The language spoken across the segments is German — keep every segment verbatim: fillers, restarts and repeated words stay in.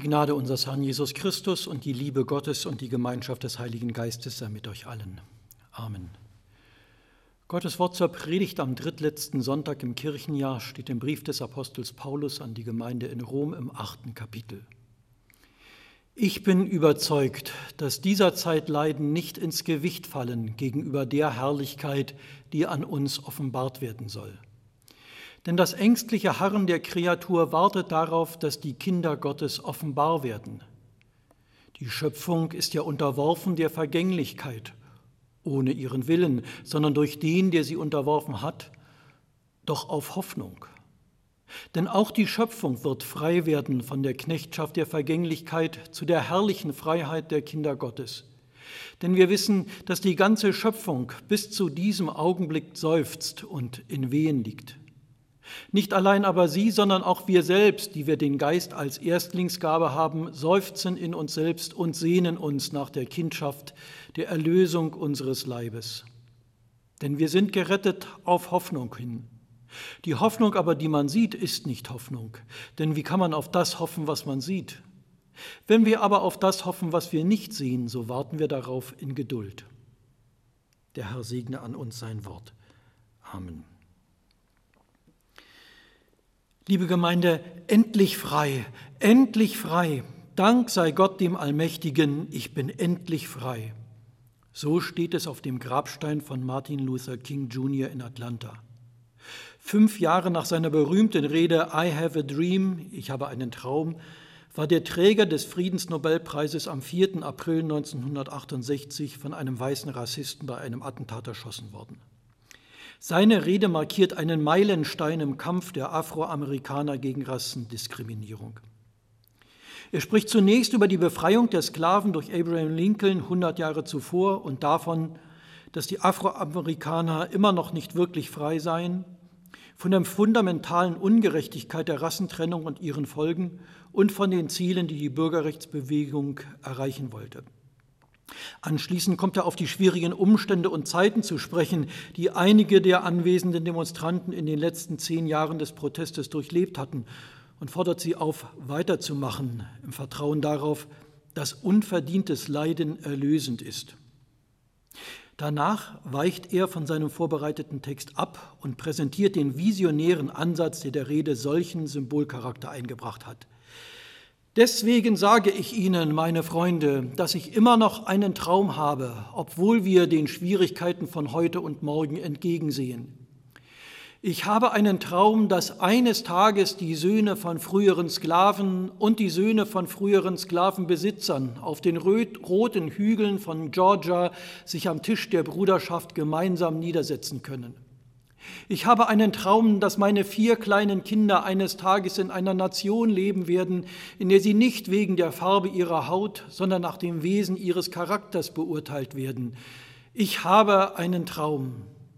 Gnade unseres Herrn Jesus Christus und die Liebe Gottes und die Gemeinschaft des Heiligen Geistes sei mit euch allen. Amen. Gottes Wort zur Predigt am drittletzten Sonntag im Kirchenjahr steht im Brief des Apostels Paulus an die Gemeinde in Rom im achten Kapitel. Ich bin überzeugt, dass dieser Zeitleiden nicht ins Gewicht fallen gegenüber der Herrlichkeit, die an uns offenbart werden soll. Denn das ängstliche Harren der Kreatur wartet darauf, dass die Kinder Gottes offenbar werden. Die Schöpfung ist ja unterworfen der Vergänglichkeit, ohne ihren Willen, sondern durch den, der sie unterworfen hat, doch auf Hoffnung. Denn auch die Schöpfung wird frei werden von der Knechtschaft der Vergänglichkeit zu der herrlichen Freiheit der Kinder Gottes. Denn wir wissen, dass die ganze Schöpfung bis zu diesem Augenblick seufzt und in Wehen liegt. Nicht allein aber sie, sondern auch wir selbst, die wir den Geist als Erstlingsgabe haben, seufzen in uns selbst und sehnen uns nach der Kindschaft, der Erlösung unseres Leibes. Denn wir sind gerettet auf Hoffnung hin. Die Hoffnung aber, die man sieht, ist nicht Hoffnung. Denn wie kann man auf das hoffen, was man sieht? Wenn wir aber auf das hoffen, was wir nicht sehen, so warten wir darauf in Geduld. Der Herr segne an uns sein Wort. Amen. Liebe Gemeinde, endlich frei, endlich frei. Dank sei Gott dem Allmächtigen, ich bin endlich frei. So steht es auf dem Grabstein von Martin Luther King Junior in Atlanta. Fünf Jahre nach seiner berühmten Rede I have a dream, ich habe einen Traum, war der Träger des Friedensnobelpreises am vierten April neunzehnhundertachtundsechzig von einem weißen Rassisten bei einem Attentat erschossen worden. Seine Rede markiert einen Meilenstein im Kampf der Afroamerikaner gegen Rassendiskriminierung. Er spricht zunächst über die Befreiung der Sklaven durch Abraham Lincoln hundert Jahre zuvor und davon, dass die Afroamerikaner immer noch nicht wirklich frei seien, von der fundamentalen Ungerechtigkeit der Rassentrennung und ihren Folgen und von den Zielen, die die Bürgerrechtsbewegung erreichen wollte. Anschließend kommt er auf die schwierigen Umstände und Zeiten zu sprechen, die einige der anwesenden Demonstranten in den letzten zehn Jahren des Protestes durchlebt hatten und fordert sie auf, weiterzumachen, im Vertrauen darauf, dass unverdientes Leiden erlösend ist. Danach weicht er von seinem vorbereiteten Text ab und präsentiert den visionären Ansatz, der der Rede solchen Symbolcharakter eingebracht hat. Deswegen sage ich Ihnen, meine Freunde, dass ich immer noch einen Traum habe, obwohl wir den Schwierigkeiten von heute und morgen entgegensehen. Ich habe einen Traum, dass eines Tages die Söhne von früheren Sklaven und die Söhne von früheren Sklavenbesitzern auf den roten Hügeln von Georgia sich am Tisch der Bruderschaft gemeinsam niedersetzen können. Ich habe einen Traum, dass meine vier kleinen Kinder eines Tages in einer Nation leben werden, in der sie nicht wegen der Farbe ihrer Haut, sondern nach dem Wesen ihres Charakters beurteilt werden. Ich habe einen Traum.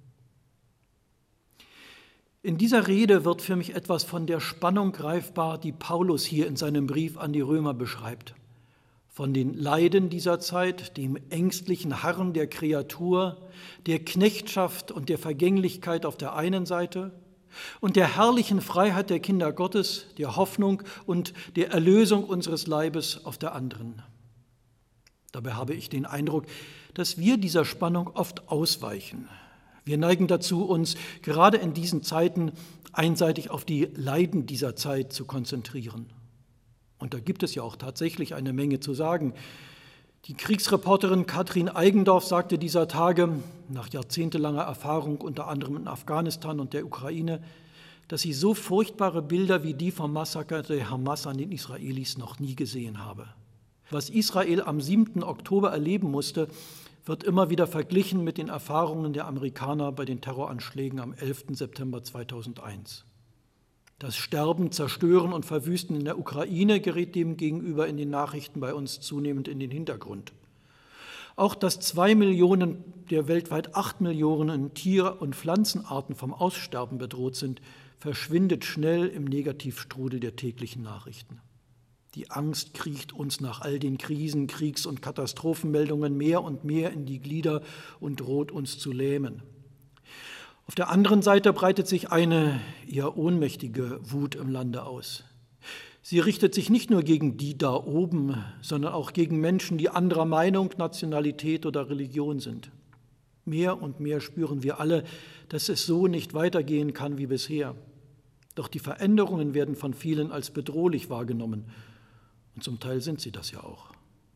In dieser Rede wird für mich etwas von der Spannung greifbar, die Paulus hier in seinem Brief an die Römer beschreibt. Von den Leiden dieser Zeit, dem ängstlichen Harren der Kreatur, der Knechtschaft und der Vergänglichkeit auf der einen Seite und der herrlichen Freiheit der Kinder Gottes, der Hoffnung und der Erlösung unseres Leibes auf der anderen. Dabei habe ich den Eindruck, dass wir dieser Spannung oft ausweichen. Wir neigen dazu, uns gerade in diesen Zeiten einseitig auf die Leiden dieser Zeit zu konzentrieren. Und da gibt es ja auch tatsächlich eine Menge zu sagen. Die Kriegsreporterin Katrin Eigendorf sagte dieser Tage, nach jahrzehntelanger Erfahrung unter anderem in Afghanistan und der Ukraine, dass sie so furchtbare Bilder wie die vom Massaker der Hamas an den Israelis noch nie gesehen habe. Was Israel am siebten Oktober erleben musste, wird immer wieder verglichen mit den Erfahrungen der Amerikaner bei den Terroranschlägen am elften September zweitausendeins. Das Sterben, Zerstören und Verwüsten in der Ukraine gerät demgegenüber in den Nachrichten bei uns zunehmend in den Hintergrund. Auch dass zwei Millionen der weltweit acht Millionen Tier- und Pflanzenarten vom Aussterben bedroht sind, verschwindet schnell im Negativstrudel der täglichen Nachrichten. Die Angst kriecht uns nach all den Krisen, Kriegs- und Katastrophenmeldungen mehr und mehr in die Glieder und droht uns zu lähmen. Auf der anderen Seite breitet sich eine eher ohnmächtige Wut im Lande aus. Sie richtet sich nicht nur gegen die da oben, sondern auch gegen Menschen, die anderer Meinung, Nationalität oder Religion sind. Mehr und mehr spüren wir alle, dass es so nicht weitergehen kann wie bisher. Doch die Veränderungen werden von vielen als bedrohlich wahrgenommen. Und zum Teil sind sie das ja auch.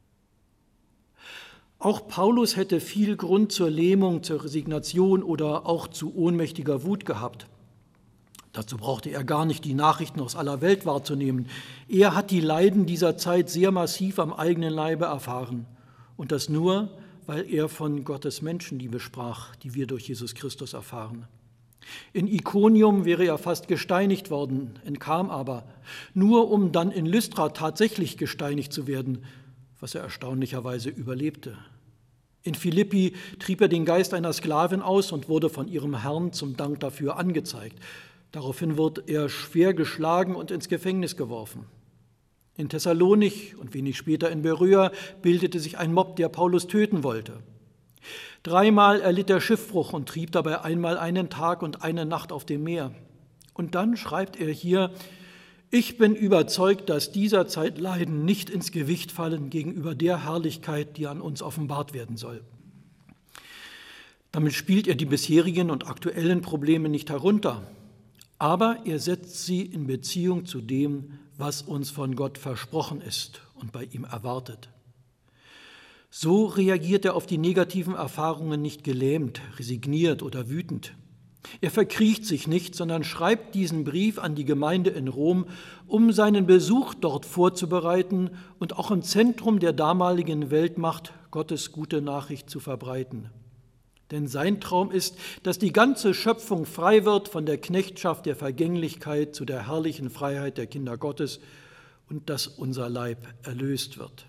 Auch Paulus hätte viel Grund zur Lähmung, zur Resignation oder auch zu ohnmächtiger Wut gehabt. Dazu brauchte er gar nicht die Nachrichten aus aller Welt wahrzunehmen. Er hat die Leiden dieser Zeit sehr massiv am eigenen Leibe erfahren. Und das nur, weil er von Gottes Menschenliebe sprach, die wir durch Jesus Christus erfahren. In Ikonium wäre er fast gesteinigt worden, entkam aber, nur um dann in Lystra tatsächlich gesteinigt zu werden, was er erstaunlicherweise überlebte. In Philippi trieb er den Geist einer Sklavin aus und wurde von ihrem Herrn zum Dank dafür angezeigt. Daraufhin wird er schwer geschlagen und ins Gefängnis geworfen. In Thessalonich und wenig später in Beröa bildete sich ein Mob, der Paulus töten wollte. Dreimal erlitt er Schiffbruch und trieb dabei einmal einen Tag und eine Nacht auf dem Meer. Und dann schreibt er hier: Ich bin überzeugt, dass dieser Zeit Leiden nicht ins Gewicht fallen gegenüber der Herrlichkeit, die an uns offenbart werden soll. Damit spielt er die bisherigen und aktuellen Probleme nicht herunter, aber er setzt sie in Beziehung zu dem, was uns von Gott versprochen ist und bei ihm erwartet. So reagiert er auf die negativen Erfahrungen nicht gelähmt, resigniert oder wütend. Er verkriecht sich nicht, sondern schreibt diesen Brief an die Gemeinde in Rom, um seinen Besuch dort vorzubereiten und auch im Zentrum der damaligen Weltmacht Gottes gute Nachricht zu verbreiten. Denn sein Traum ist, dass die ganze Schöpfung frei wird von der Knechtschaft der Vergänglichkeit zu der herrlichen Freiheit der Kinder Gottes und dass unser Leib erlöst wird.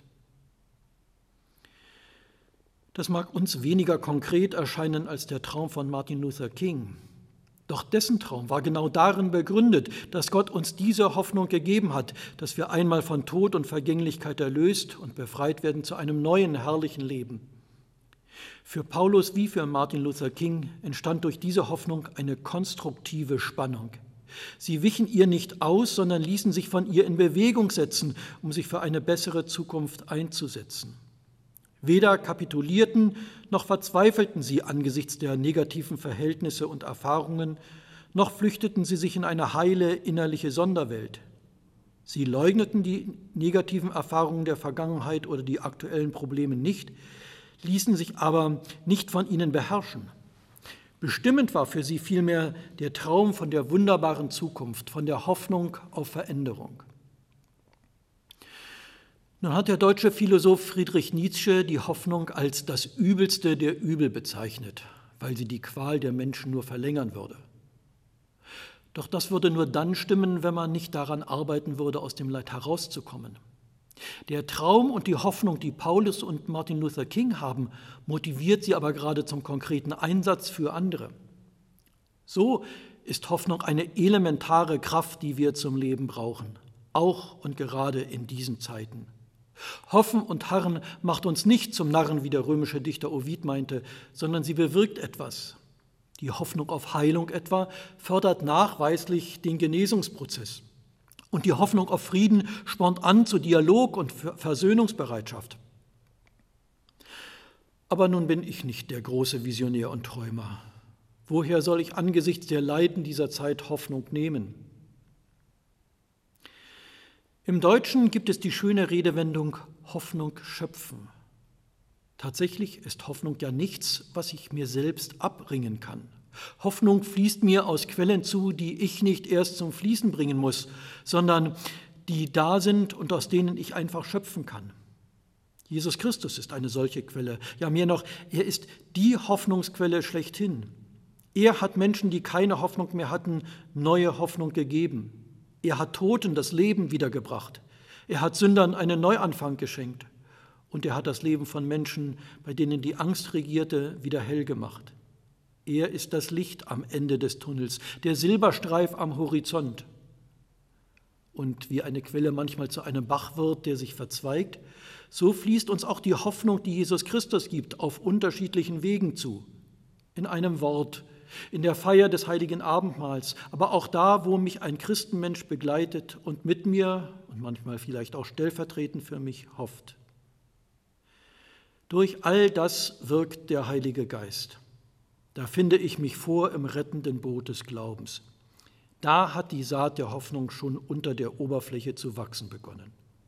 Das mag uns weniger konkret erscheinen als der Traum von Martin Luther King. Doch dessen Traum war genau darin begründet, dass Gott uns diese Hoffnung gegeben hat, dass wir einmal von Tod und Vergänglichkeit erlöst und befreit werden zu einem neuen, herrlichen Leben. Für Paulus wie für Martin Luther King entstand durch diese Hoffnung eine konstruktive Spannung. Sie wichen ihr nicht aus, sondern ließen sich von ihr in Bewegung setzen, um sich für eine bessere Zukunft einzusetzen. Weder kapitulierten noch verzweifelten sie angesichts der negativen Verhältnisse und Erfahrungen, noch flüchteten sie sich in eine heile innerliche Sonderwelt. Sie leugneten die negativen Erfahrungen der Vergangenheit oder die aktuellen Probleme nicht, ließen sich aber nicht von ihnen beherrschen. Bestimmend war für sie vielmehr der Traum von der wunderbaren Zukunft, von der Hoffnung auf Veränderung. Nun hat der deutsche Philosoph Friedrich Nietzsche die Hoffnung als das Übelste der Übel bezeichnet, weil sie die Qual der Menschen nur verlängern würde. Doch das würde nur dann stimmen, wenn man nicht daran arbeiten würde, aus dem Leid herauszukommen. Der Traum und die Hoffnung, die Paulus und Martin Luther King haben, motiviert sie aber gerade zum konkreten Einsatz für andere. So ist Hoffnung eine elementare Kraft, die wir zum Leben brauchen, auch und gerade in diesen Zeiten. Hoffen und Harren macht uns nicht zum Narren, wie der römische Dichter Ovid meinte, sondern sie bewirkt etwas. Die Hoffnung auf Heilung etwa fördert nachweislich den Genesungsprozess. Und die Hoffnung auf Frieden spornt an zu Dialog und Versöhnungsbereitschaft. Aber nun bin ich nicht der große Visionär und Träumer. Woher soll ich angesichts der Leiden dieser Zeit Hoffnung nehmen? Im Deutschen gibt es die schöne Redewendung Hoffnung schöpfen. Tatsächlich ist Hoffnung ja nichts, was ich mir selbst abringen kann. Hoffnung fließt mir aus Quellen zu, die ich nicht erst zum Fließen bringen muss, sondern die da sind und aus denen ich einfach schöpfen kann. Jesus Christus ist eine solche Quelle. Ja, mehr noch, er ist die Hoffnungsquelle schlechthin. Er hat Menschen, die keine Hoffnung mehr hatten, neue Hoffnung gegeben. Er hat Toten das Leben wiedergebracht. Er hat Sündern einen Neuanfang geschenkt. Und er hat das Leben von Menschen, bei denen die Angst regierte, wieder hell gemacht. Er ist das Licht am Ende des Tunnels, der Silberstreif am Horizont. Und wie eine Quelle manchmal zu einem Bach wird, der sich verzweigt, so fließt uns auch die Hoffnung, die Jesus Christus gibt, auf unterschiedlichen Wegen zu. In einem Wort, in der Feier des heiligen Abendmahls, aber auch da, wo mich ein Christenmensch begleitet und mit mir und manchmal vielleicht auch stellvertretend für mich hofft. Durch all das wirkt der Heilige Geist. Da finde ich mich vor im rettenden Boot des Glaubens. Da hat die Saat der Hoffnung schon unter der Oberfläche zu wachsen begonnen.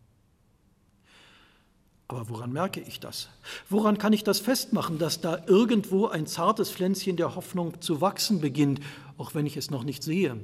Aber woran merke ich das? Woran kann ich das festmachen, dass da irgendwo ein zartes Pflänzchen der Hoffnung zu wachsen beginnt, auch wenn ich es noch nicht sehe?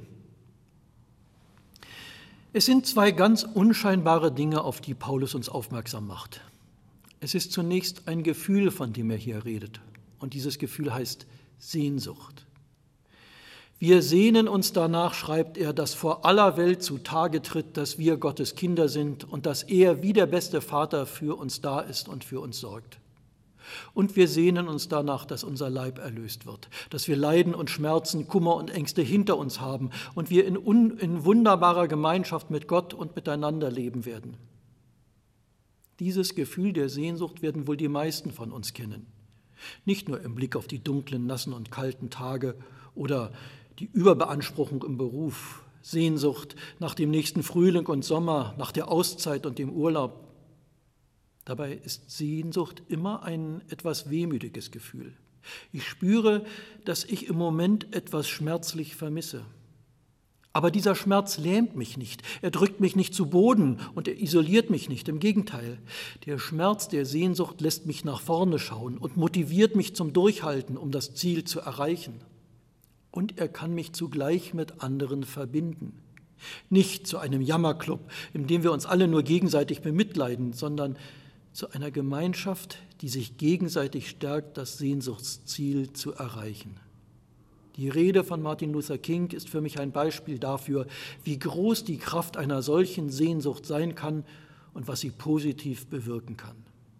Es sind zwei ganz unscheinbare Dinge, auf die Paulus uns aufmerksam macht. Es ist zunächst ein Gefühl, von dem er hier redet. Und dieses Gefühl heißt Sehnsucht. Wir sehnen uns danach, schreibt er, dass vor aller Welt zutage tritt, dass wir Gottes Kinder sind und dass er wie der beste Vater für uns da ist und für uns sorgt. Und wir sehnen uns danach, dass unser Leib erlöst wird, dass wir Leiden und Schmerzen, Kummer und Ängste hinter uns haben und wir in, un, in wunderbarer Gemeinschaft mit Gott und miteinander leben werden. Dieses Gefühl der Sehnsucht werden wohl die meisten von uns kennen. Nicht nur im Blick auf die dunklen, nassen und kalten Tage oder die Überbeanspruchung im Beruf, Sehnsucht nach dem nächsten Frühling und Sommer, nach der Auszeit und dem Urlaub. Dabei ist Sehnsucht immer ein etwas wehmütiges Gefühl. Ich spüre, dass ich im Moment etwas schmerzlich vermisse. Aber dieser Schmerz lähmt mich nicht, er drückt mich nicht zu Boden und er isoliert mich nicht. Im Gegenteil, der Schmerz der Sehnsucht lässt mich nach vorne schauen und motiviert mich zum Durchhalten, um das Ziel zu erreichen. Und er kann mich zugleich mit anderen verbinden. Nicht zu einem Jammerclub, in dem wir uns alle nur gegenseitig bemitleiden, sondern zu einer Gemeinschaft, die sich gegenseitig stärkt, das Sehnsuchtsziel zu erreichen. Die Rede von Martin Luther King ist für mich ein Beispiel dafür, wie groß die Kraft einer solchen Sehnsucht sein kann und was sie positiv bewirken kann.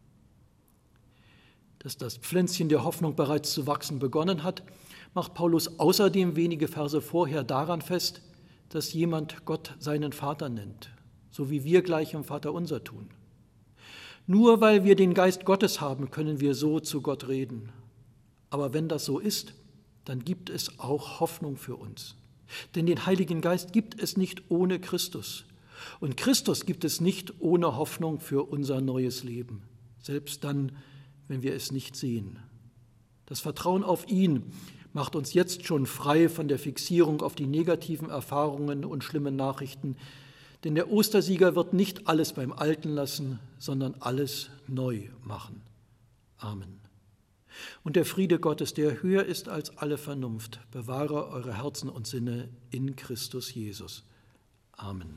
Dass das Pflänzchen der Hoffnung bereits zu wachsen begonnen hat, macht Paulus außerdem wenige Verse vorher daran fest, dass jemand Gott seinen Vater nennt, so wie wir gleich im Vaterunser tun. Nur weil wir den Geist Gottes haben, können wir so zu Gott reden. Aber wenn das so ist, dann gibt es auch Hoffnung für uns. Denn den Heiligen Geist gibt es nicht ohne Christus. Und Christus gibt es nicht ohne Hoffnung für unser neues Leben, selbst dann, wenn wir es nicht sehen. Das Vertrauen auf ihn macht uns jetzt schon frei von der Fixierung auf die negativen Erfahrungen und schlimmen Nachrichten, denn der Ostersieger wird nicht alles beim Alten lassen, sondern alles neu machen. Amen. Und der Friede Gottes, der höher ist als alle Vernunft, bewahre eure Herzen und Sinne in Christus Jesus. Amen.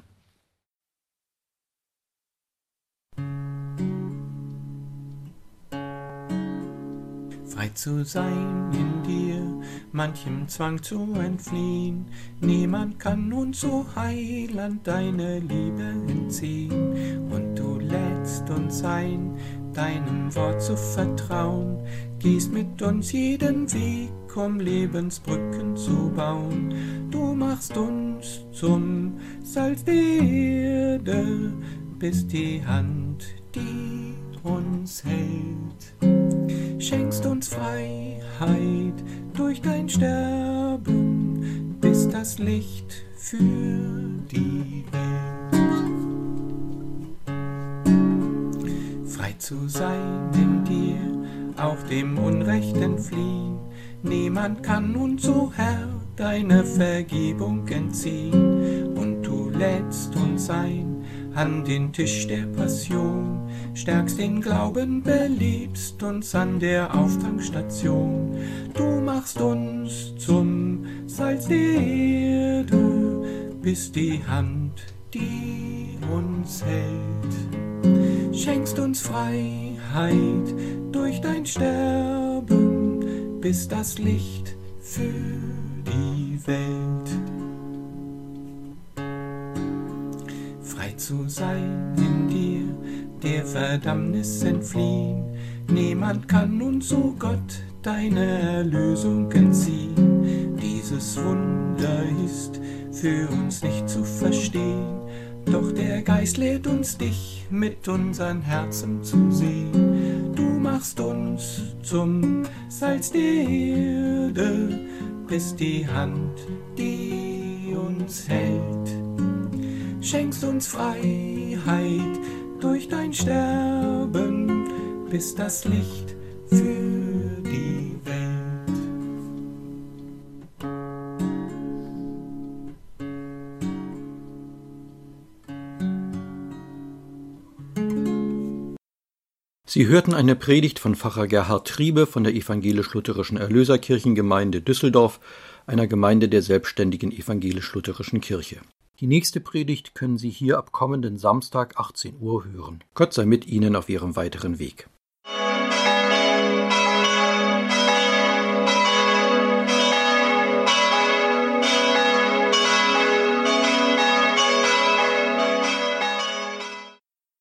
Frei zu sein in dir, manchem Zwang zu entfliehen. Niemand kann uns, so Heiland, deine Liebe entziehen. Und du lädst uns ein, deinem Wort zu vertrauen. Gehst mit uns jeden Weg, um Lebensbrücken zu bauen. Du machst uns zum Salz der Erde, bist die Hand, die uns hält. Schenkst uns Freiheit durch dein Sterben, bist das Licht für die Welt. Frei zu sein in dir, auf dem Unrecht entfliehen. Niemand kann uns, so Herr, deine Vergebung entziehen. Und du lädst uns ein an den Tisch der Passion, stärkst den Glauben, belebst uns an der Auftankstation. Du machst uns zum Salz der Erde, bist die Hand, die uns hält. Schenkst uns Freiheit durch dein Sterben, bist das Licht für die Welt. Frei zu sein in dir, der Verdammnis entfliehen. Niemand kann uns, so Gott, deine Erlösung entziehen. Dieses Wunder ist für uns nicht zu verstehen, doch der Geist lehrt uns, dich mit unseren Herzen zu sehen. Du machst uns zum Salz der Erde, bist die Hand, die uns hält. schenkst uns Freiheit durch dein Sterben, bist das Licht für die Welt. Sie hörten eine Predigt von Pfarrer Gerhard Triebe von der evangelisch-lutherischen Erlöserkirchengemeinde Düsseldorf, einer Gemeinde der selbstständigen evangelisch-lutherischen Kirche. Die nächste Predigt können Sie hier ab kommenden Samstag achtzehn Uhr hören. Gott sei mit Ihnen auf Ihrem weiteren Weg.